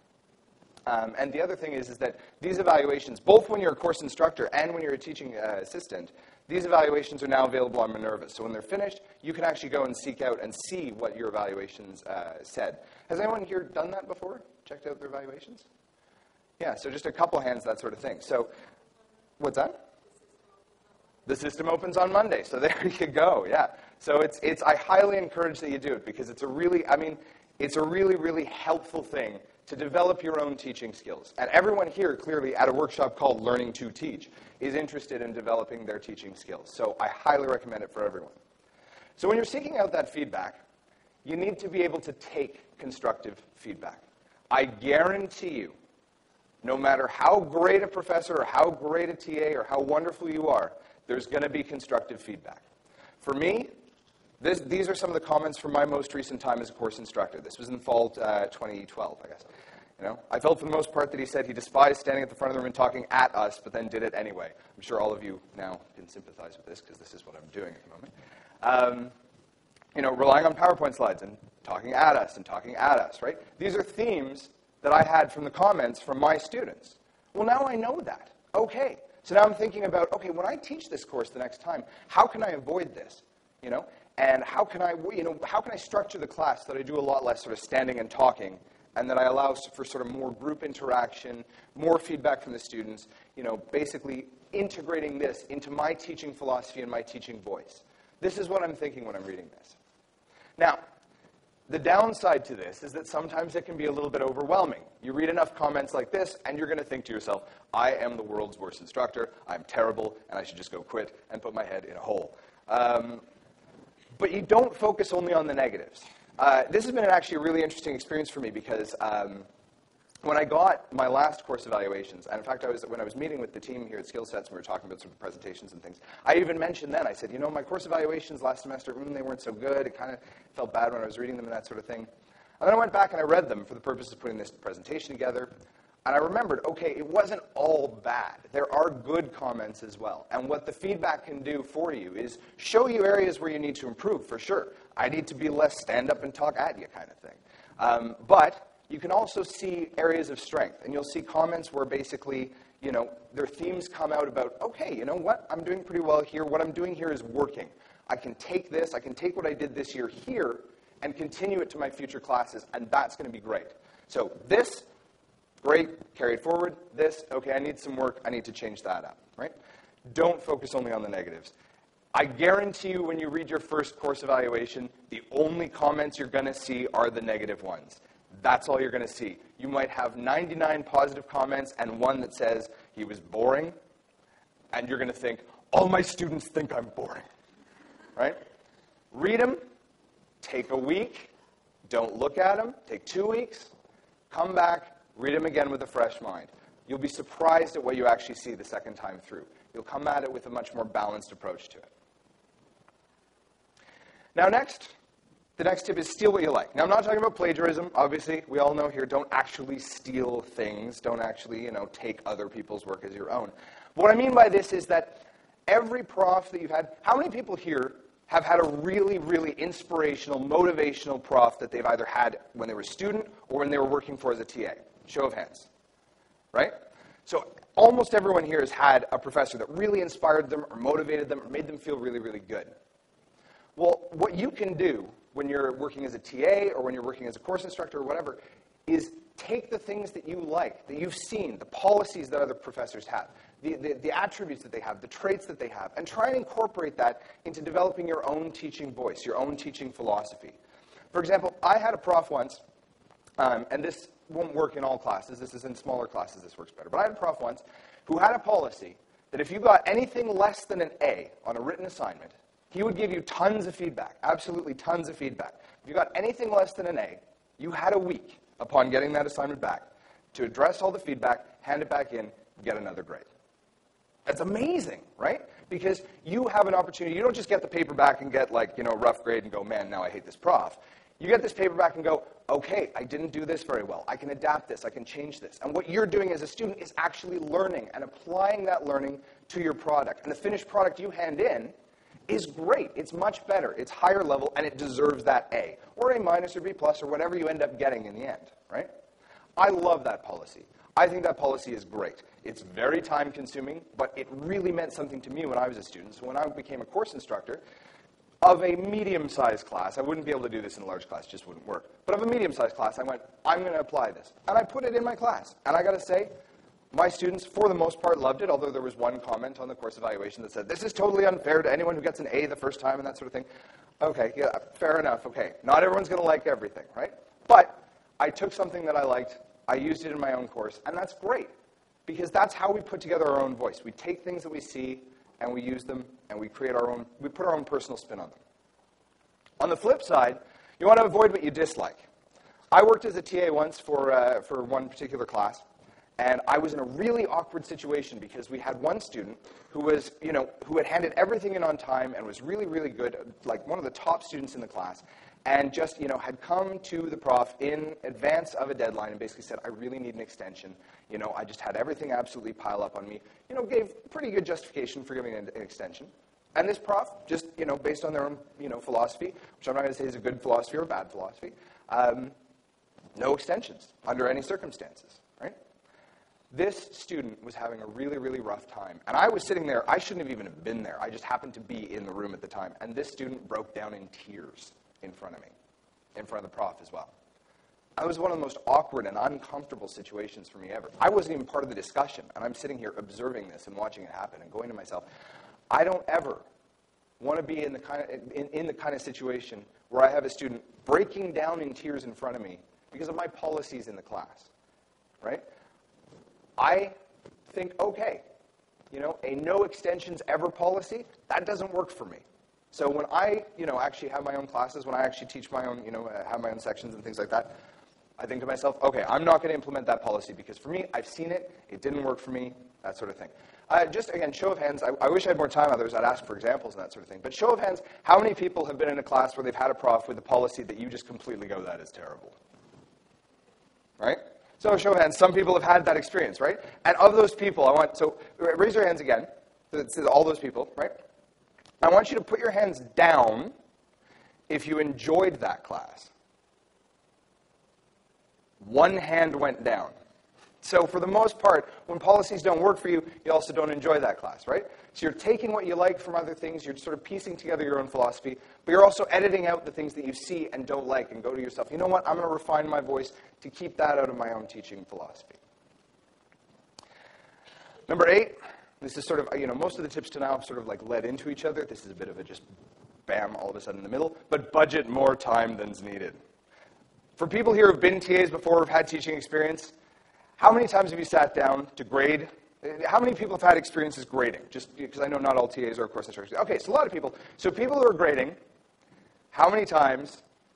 And the other thing is that these evaluations, both when you're a course instructor and when you're a teaching assistant, these evaluations are now available on Minerva. So when they're finished, you can actually go and seek out and see what your evaluations said. Has anyone here done that before? Checked out their evaluations? Yeah, so just a couple hands, that sort of thing. So, what's that? The system opens on Monday, so there you go, yeah. So I highly encourage that you do it, because it's a really, really helpful thing to develop your own teaching skills. And everyone here, clearly, at a workshop called Learning to Teach, is interested in developing their teaching skills. So I highly recommend it for everyone. So when you're seeking out that feedback, you need to be able to take constructive feedback. I guarantee you, no matter how great a professor or how great a TA or how wonderful you are, there's going to be constructive feedback. For me, these are some of the comments from my most recent time as a course instructor. This was in fall 2012, I guess. I felt for the most part that he said he despised standing at the front of the room and talking at us, but then did it anyway. I'm sure all of you now can sympathize with this, because this is what I'm doing at the moment. Relying on PowerPoint slides and talking at us, right? These are themes that I had from the comments from my students. Well, now I know that. Okay. So now I'm thinking about, okay, when I teach this course the next time, how can I avoid this? And how can I structure the class so that I do a lot less sort of standing and talking, and that I allow for sort of more group interaction, more feedback from the students, basically integrating this into my teaching philosophy and my teaching voice. This is what I'm thinking when I'm reading this. Now, the downside to this is that sometimes it can be a little bit overwhelming. You read enough comments like this, and you're going to think to yourself, I am the world's worst instructor, I'm terrible, and I should just go quit and put my head in a hole. But you don't focus only on the negatives. This has been actually a really interesting experience for me, because when I got my last course evaluations, and in fact, when I was meeting with the team here at SkillSets, and we were talking about sort of presentations and things, I even mentioned then, I said, my course evaluations last semester, they weren't so good. It kind of felt bad when I was reading them and that sort of thing. And then I went back and I read them for the purpose of putting this presentation together. And I remembered, okay, it wasn't all bad. There are good comments as well. And what the feedback can do for you is show you areas where you need to improve, for sure. I need to be less stand up and talk at you kind of thing. But you can also see areas of strength. And you'll see comments where basically, their themes come out about, okay, you know what? I'm doing pretty well here. What I'm doing here is working. I can take this. I can take what I did this year here and continue it to my future classes. And that's going to be great. So this, great, carry it forward. This, okay, I need some work. I need to change that up, right? Don't focus only on the negatives. I guarantee you when you read your first course evaluation, the only comments you're going to see are the negative ones. That's all you're going to see. You might have 99 positive comments and one that says he was boring, and you're going to think, all my students think I'm boring, right? Read them, take a week, don't look at them, take 2 weeks, come back, Read them again with a fresh mind. You'll be surprised at what you actually see the second time through. You'll come at it with a much more balanced approach to it. Now the next tip is steal what you like. Now, I'm not talking about plagiarism. Obviously, we all know here, don't actually steal things. Don't actually, take other people's work as your own. But what I mean by this is that every prof that you've had, how many people here have had a really, really inspirational, motivational prof that they've either had when they were a student or when they were working for as a TA? Show of hands. Right? So almost everyone here has had a professor that really inspired them or motivated them or made them feel really, really good. Well, what you can do when you're working as a TA or when you're working as a course instructor or whatever is take the things that you like, that you've seen, the policies that other professors have, the attributes that they have, the traits that they have, and try and incorporate that into developing your own teaching voice, your own teaching philosophy. For example, I had a prof once, and this won't work in all classes. This is in smaller classes, this works better. But I had a prof once who had a policy that if you got anything less than an A on a written assignment, he would give you tons of feedback, absolutely tons of feedback. If you got anything less than an A, you had a week upon getting that assignment back to address all the feedback, hand it back in, get another grade. That's amazing, right? Because you have an opportunity. You don't just get the paper back and get a rough grade and go, man, now I hate this prof. You get this paper back and go, okay, I didn't do this very well. I can adapt this. I can change this. And what you're doing as a student is actually learning and applying that learning to your product. And the finished product you hand in is great. It's much better. It's higher level, and it deserves that A, or A minus or B plus, or whatever you end up getting in the end, right? I love that policy. I think that policy is great. It's very time-consuming, but it really meant something to me when I was a student. So when I became a course instructor of a medium-sized class, I wouldn't be able to do this in a large class, it just wouldn't work. But of a medium-sized class, I went, I'm going to apply this. And I put it in my class. And I got to say, my students, for the most part, loved it, although there was one comment on the course evaluation that said, this is totally unfair to anyone who gets an A the first time and that sort of thing. Okay, yeah, fair enough. Okay, not everyone's going to like everything, right? But I took something that I liked, I used it in my own course, and that's great, because that's how we put together our own voice. We take things that we see, and we use them, and we put our own personal spin on them. On the flip side, you want to avoid what you dislike. I worked as a TA once for one particular class, and I was in a really awkward situation because we had one student who was, who had handed everything in on time and was really, really good, like one of the top students in the class, and just, had come to the prof in advance of a deadline and basically said, I really need an extension. I just had everything absolutely pile up on me. Gave pretty good justification for giving an extension. And this prof, just, based on their own, philosophy, which I'm not going to say is a good philosophy or a bad philosophy, no extensions under any circumstances, right? This student was having a really, really rough time. And I was sitting there. I shouldn't have even been there. I just happened to be in the room at the time. And this student broke down in tears in front of me, in front of the prof as well. That was one of the most awkward and uncomfortable situations for me ever. I wasn't even part of the discussion. And I'm sitting here observing this and watching it happen and going to myself, I don't ever want to be in the kind of situation where I have a student breaking down in tears in front of me because of my policies in the class, right? I think, okay, a no extensions ever policy, that doesn't work for me. So when I, actually have my own classes, when I actually teach my own, have my own sections and things like that, I think to myself, okay, I'm not going to implement that policy because for me, I've seen it, it didn't work for me, that sort of thing. Just, again, show of hands. I wish I had more time, others I'd ask for examples and that sort of thing. But show of hands, how many people have been in a class where they've had a prof with a policy that you just completely go, that is terrible? Right? So show of hands, some people have had that experience, right? And of those people, raise your hands again. It says all those people, right? I want you to put your hands down if you enjoyed that class. One hand went down. So for the most part, when policies don't work for you, you also don't enjoy that class, right? So you're taking what you like from other things, you're sort of piecing together your own philosophy, but you're also editing out the things that you see and don't like and go to yourself, you know what, I'm going to refine my voice to keep that out of my own teaching philosophy. Number 8, this is sort of, most of the tips to now have sort of like led into each other. This is a bit of a just bam, all of a sudden in the middle, but budget more time than's needed. For people here who've been TAs before, who've had teaching experience, how many times have you sat down to grade? How many people have had experiences grading? Just because I know not all TAs are, of course, instructors. Okay, so a lot of people. So people who are grading, how many times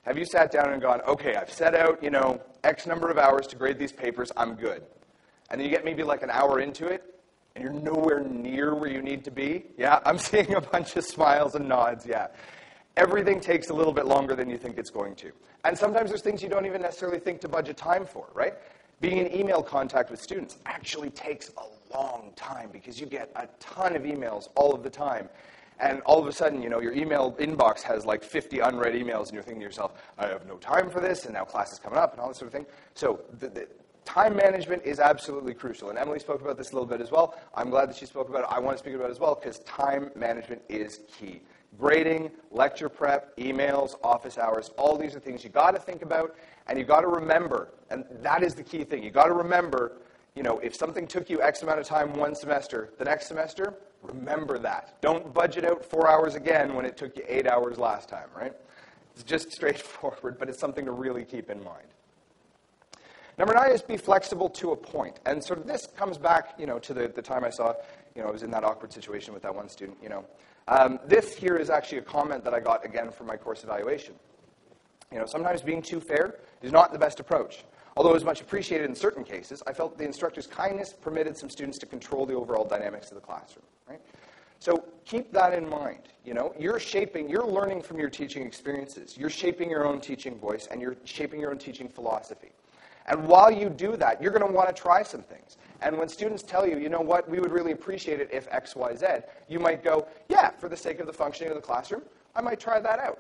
Have you sat down and gone, okay, I've set out, X number of hours to grade these papers, I'm good. And then you get maybe like an hour into it, and you're nowhere near where you need to be? Yeah, I'm seeing a bunch of smiles and nods, yeah. Everything takes a little bit longer than you think it's going to. And sometimes there's things you don't even necessarily think to budget time for, right? Being in email contact with students actually takes a long time because you get a ton of emails all of the time. And all of a sudden, your email inbox has like 50 unread emails, and you're thinking to yourself, I have no time for this, and now class is coming up, and all this sort of thing. So the time management is absolutely crucial. And Emily spoke about this a little bit as well. I'm glad that she spoke about it. I want to speak about it as well because time management is key. Grading, lecture prep, emails, office hours, all these are things you got to think about, and you got to remember, and that is the key thing. You got to remember, if something took you X amount of time one semester, the next semester, remember that. Don't budget out 4 hours again when it took you 8 hours last time, right? It's just straightforward, but it's something to really keep in mind. Number 9 is be flexible to a point. And sort of this comes back, to the time I saw, I was in that awkward situation with that one student, This here is actually a comment that I got, again, from my course evaluation. Sometimes being too fair is not the best approach. Although it was much appreciated in certain cases, I felt the instructor's kindness permitted some students to control the overall dynamics of the classroom, right? So keep that in mind. You're learning from your teaching experiences. You're shaping your own teaching voice, and you're shaping your own teaching philosophy. And while you do that, you're going to want to try some things. And when students tell you, what, we would really appreciate it if X, Y, Z, you might go, yeah, for the sake of the functioning of the classroom, I might try that out.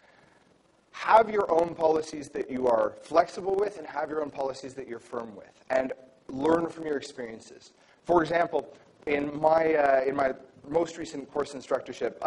Have your own policies that you are flexible with and have your own policies that you're firm with. And learn from your experiences. For example, in my most recent course instructorship,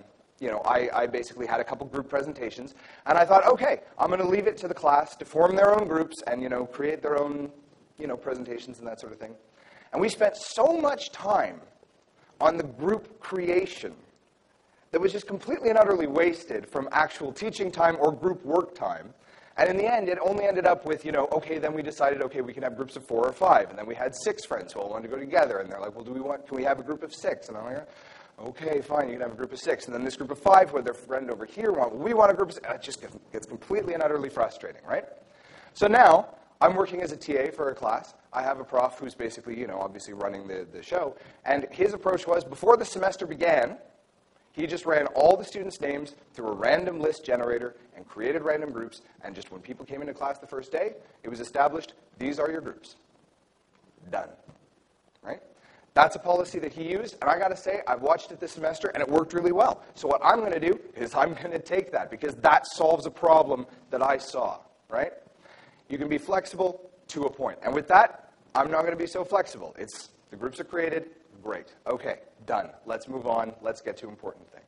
I basically had a couple group presentations, and I thought, okay, I'm going to leave it to the class to form their own groups and, create their own, presentations and that sort of thing. And we spent so much time on the group creation that was just completely and utterly wasted from actual teaching time or group work time. And in the end, it only ended up with, okay, then we decided, okay, we can have groups of 4 or 5. And then we had 6 friends who all wanted to go together. And they're like, well, can we have a group of 6? And I'm like, okay, fine, you can have a group of 6. And then this group of 5, who had their friend over here, we want a group of 6. It just gets completely and utterly frustrating, right? So now, I'm working as a TA for a class. I have a prof who's basically, obviously running the show. And his approach was, before the semester began, he just ran all the students' names through a random list generator and created random groups. And just when people came into class the first day, it was established, these are your groups. Done. Right? That's a policy that he used, and I got to say, I've watched it this semester, and it worked really well. So what I'm going to do is I'm going to take that, because that solves a problem that I saw, right? You can be flexible to a point. And with that, I'm not going to be so flexible. The groups are created, great. Okay, done. Let's move on. Let's get to important things.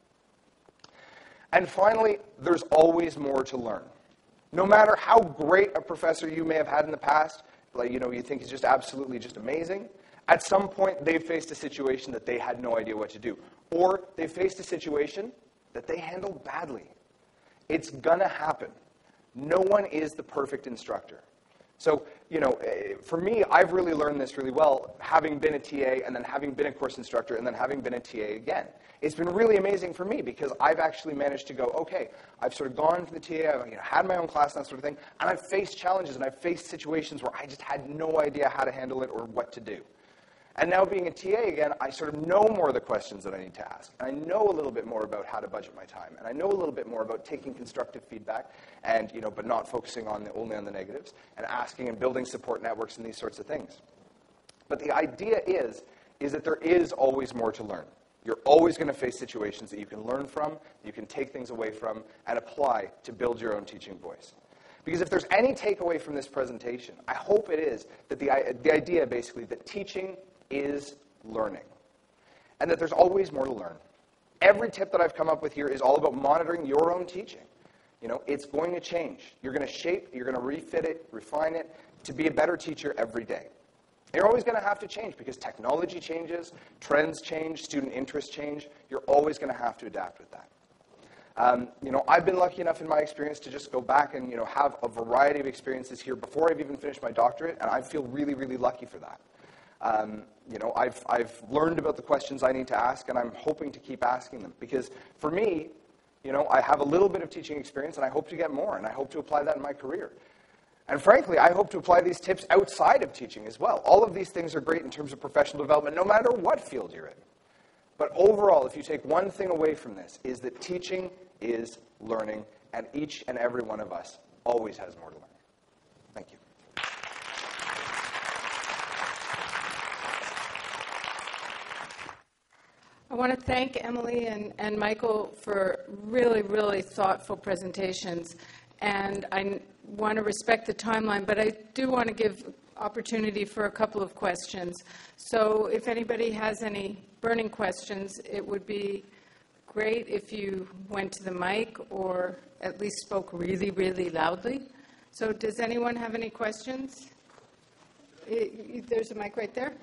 And finally, there's always more to learn. No matter how great a professor you may have had in the past, you think is just absolutely just amazing, at some point, they've faced a situation that they had no idea what to do. Or they faced a situation that they handled badly. It's going to happen. No one is the perfect instructor. So, for me, I've really learned this really well, having been a TA and then having been a course instructor and then having been a TA again. It's been really amazing for me because I've actually managed to go, okay, I've sort of gone to the TA, I've had my own class and that sort of thing, and I've faced challenges and I've faced situations where I just had no idea how to handle it or what to do. And now being a TA again, I sort of know more of the questions that I need to ask. And I know a little bit more about how to budget my time. And I know a little bit more about taking constructive feedback and, but not focusing only on the negatives and asking and building support networks and these sorts of things. But the idea is that there is always more to learn. You're always going to face situations that you can learn from, that you can take things away from, and apply to build your own teaching voice. Because if there's any takeaway from this presentation, I hope it is that the idea, basically, that teaching is learning, and that there's always more to learn. Every tip that I've come up with here is all about monitoring your own teaching. It's going to change. You're going to shape, you're going to refit it, refine it, to be a better teacher every day. You're always going to have to change because technology changes, trends change, student interests change. You're always going to have to adapt with that. I've been lucky enough in my experience to just go back and, have a variety of experiences here before I've even finished my doctorate, and I feel really, really lucky for that. I've learned about the questions I need to ask, and I'm hoping to keep asking them. Because for me, You know, I have a little bit of teaching experience, and I hope to get more, and I hope to apply that in my career. And frankly, I hope to apply these tips outside of teaching as well. All of these things are great in terms of professional development, no matter what field you're in. But overall, if you take one thing away from this, is that teaching is learning, and each and every one of us always has more to learn. Thank you. I want to thank Emily and Michael for really, really thoughtful presentations. And I want to respect the timeline, but I do want to give opportunity for a couple of questions. So if anybody has any burning questions, it would be great if you went to the mic or at least spoke really, really loudly. So does anyone have any questions? There's a mic right there.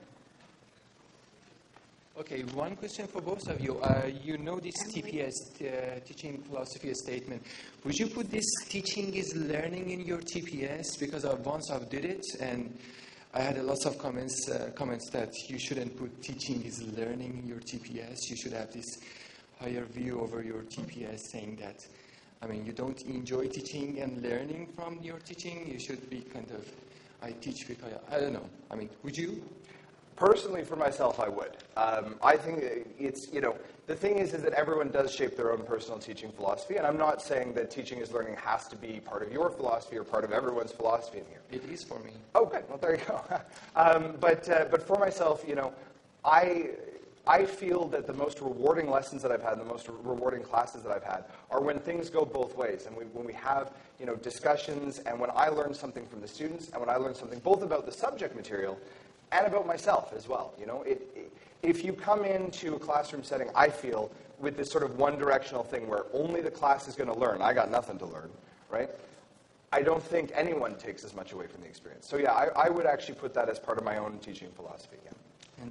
Okay, one question for both of you. You know this TPS, teaching philosophy statement. Would you put this teaching is learning in your TPS? Because once I've did it, and I had lots of comments that you shouldn't put teaching is learning in your TPS. You should have this higher view over your TPS, saying that, I mean, you don't enjoy teaching and learning from your teaching. You should be kind of, I teach because, I don't know. I mean, would you? Personally, for myself, I would. I think it's, you know, the thing is that everyone does shape their own personal teaching philosophy, and I'm not saying that teaching is learning has to be part of your philosophy or part of everyone's philosophy in here. It is for me. Oh, good. Well, there you go. But for myself, you know, I feel that the most rewarding lessons that I've had, the most rewarding classes that I've had, are when things go both ways, and when we have, you know, discussions, and when I learn something from the students, and when I learn something both about the subject material and about myself as well. You know, if you come into a classroom setting, I feel, with this sort of one-directional thing where only the class is going to learn, I got nothing to learn, right? I don't think anyone takes as much away from the experience. So yeah, I would actually put that as part of my own teaching philosophy. Yeah.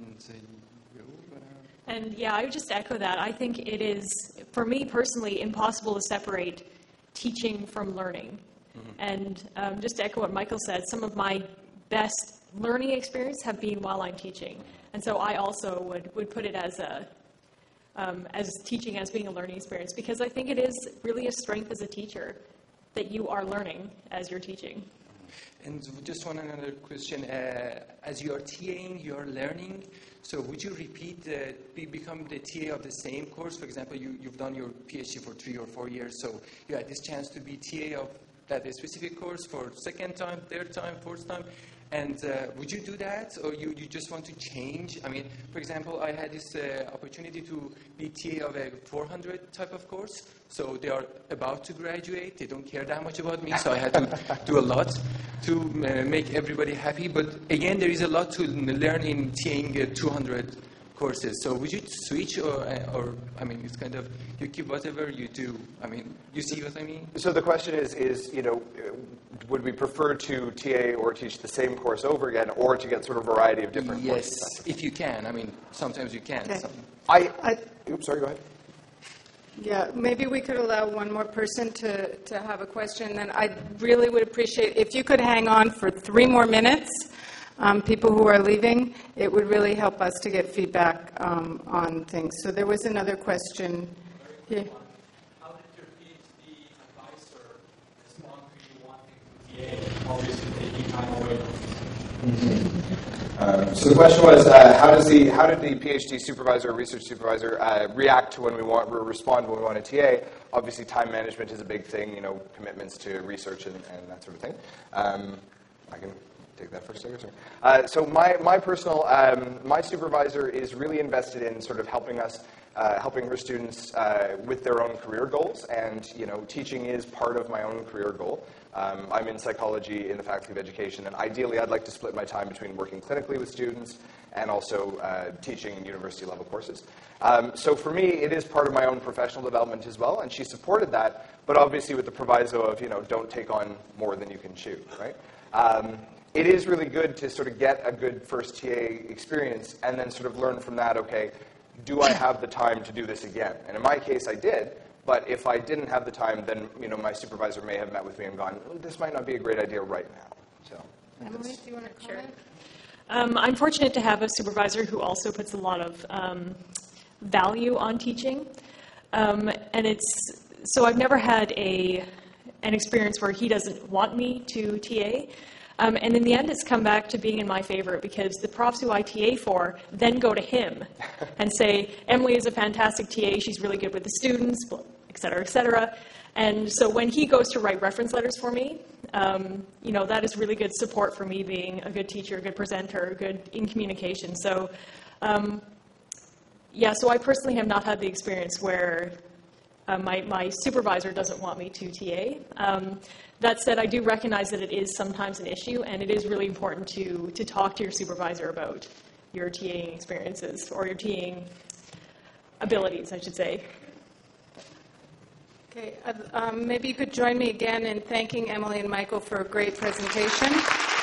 And yeah, I would just echo that. I think it is, for me personally, impossible to separate teaching from learning. Mm-hmm. And just to echo what Michael said, some of my best learning experience have been while I'm teaching. And so I also would put it as teaching as being a learning experience, because I think it is really a strength as a teacher that you are learning as you're teaching. And just one another question. As you are TAing, you are learning. So would you become the TA of the same course? For example, you've done your PhD for 3 or 4 years, so you had this chance to be TA of that specific course for second time, third time, fourth time. And would you do that, or you just want to change? I mean, for example, I had this opportunity to be TA of a 400 type of course. So they are about to graduate. They don't care that much about me, so I had to do a lot to make everybody happy. But again, there is a lot to learn in TAing 200 courses. So would you switch, or I mean, it's kind of, you keep whatever you do. I mean, you see what I mean? So the question is, you know, would we prefer to TA or teach the same course over again, or to get sort of a variety of different courses? Yes, if you can. I mean, sometimes you can. Okay. Oops, sorry, go ahead. Yeah, maybe we could allow one more person to have a question. Then I really would appreciate if you could hang on for 3 more minutes. People who are leaving, it would really help us to get feedback on things. So there was another question. Yeah. How did your PhD advisor respond to you wanting to TA, obviously taking time away? So the question was, how did the PhD supervisor or research supervisor react to when respond when we want to TA? Obviously, time management is a big thing, you know, commitments to research and that sort of thing. I can take that first, I guess. So my personal, my supervisor is really invested in sort of helping her students with their own career goals, and, you know, teaching is part of my own career goal. I'm in psychology in the Faculty of Education, and ideally I'd like to split my time between working clinically with students and also teaching university-level courses. So for me, it is part of my own professional development as well, and she supported that, but obviously with the proviso of, you know, don't take on more than you can chew, right? It is really good to sort of get a good first TA experience and then sort of learn from that, okay, do I have the time to do this again? And in my case, I did. But if I didn't have the time, then, you know, my supervisor may have met with me and gone, this might not be a great idea right now. So, Emily, do you want to comment? I'm fortunate to have a supervisor who also puts a lot of value on teaching. And so I've never had an experience where he doesn't want me to TA. And in the end, it's come back to being in my favor because the profs who I TA for then go to him and say, Emily is a fantastic TA, she's really good with the students, et cetera, et cetera. And so when he goes to write reference letters for me, that is really good support for me being a good teacher, a good presenter, good in communication. So, so I personally have not had the experience where my supervisor doesn't want me to TA. That said, I do recognize that it is sometimes an issue, and it is really important to talk to your supervisor about your TAing experiences, or your TAing abilities, I should say. Okay, maybe you could join me again in thanking Emily and Michael for a great presentation.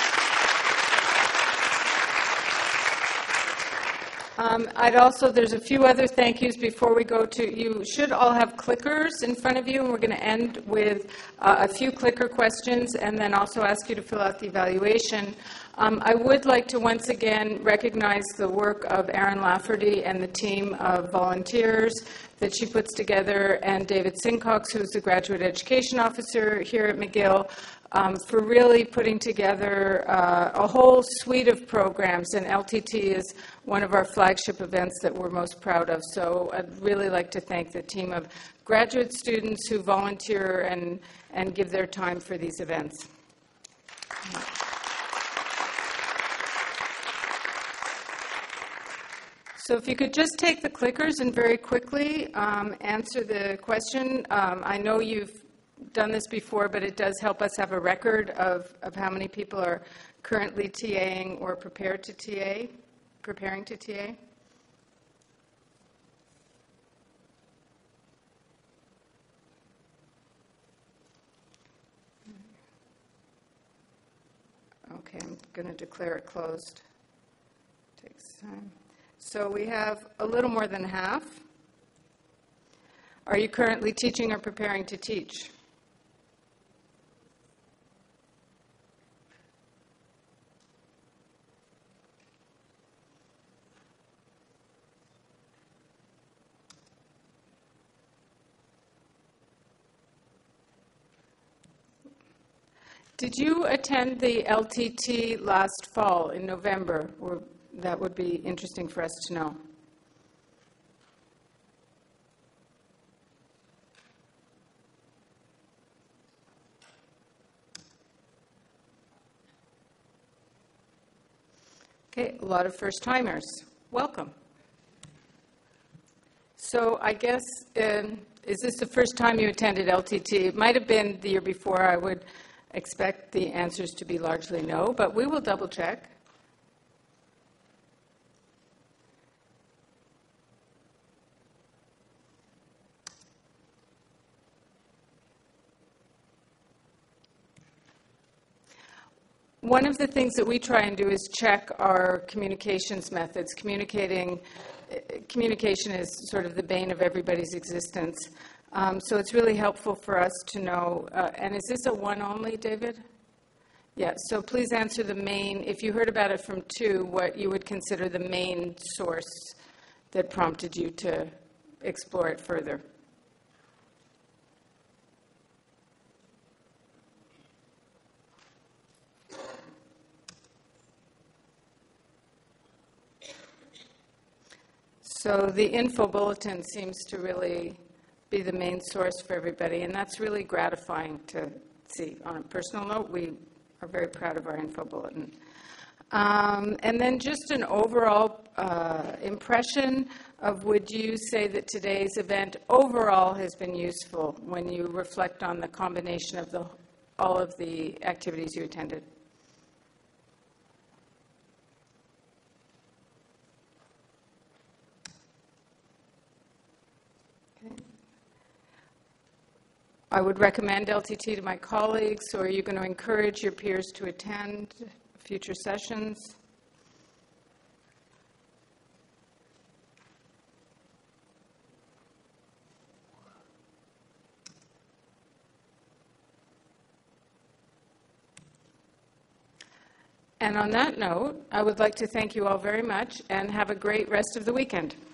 There's a few other thank yous before we go to, you should all have clickers in front of you, and we're going to end with a few clicker questions and then also ask you to fill out the evaluation. I would like to once again recognize the work of Erin Lafferty and the team of volunteers that she puts together, and David Sincox, who's the Graduate Education Officer here at McGill, for really putting together a whole suite of programs, and LTT is one of our flagship events that we're most proud of. So I'd really like to thank the team of graduate students who volunteer and give their time for these events. So if you could just take the clickers and very quickly answer the question. I know you've done this before, but it does help us have a record of how many people are currently TAing or preparing to TA. Okay, I'm going to declare it closed. Takes time. So we have a little more than half. Are you currently teaching or preparing to teach? Did you attend the LTT last fall in November? Or that would be interesting for us to know. Okay, a lot of first-timers. Welcome. So I guess, is this the first time you attended LTT? It might have been the year before. I would expect the answers to be largely no, but we will double check. One of the things that we try and do is check our communications methods. Communication is sort of the bane of everybody's existence. So it's really helpful for us to know. And is this a one only, David? Yeah, so please answer the main, if you heard about it from two, what you would consider the main source that prompted you to explore it further. So the info bulletin seems to really be the main source for everybody, and that's really gratifying to see. On a personal note, we are very proud of our info bulletin. And then just an overall impression of, would you say that today's event overall has been useful when you reflect on the combination of all of the activities you attended? I would recommend LTT to my colleagues, or are you going to encourage your peers to attend future sessions? And on that note, I would like to thank you all very much and have a great rest of the weekend.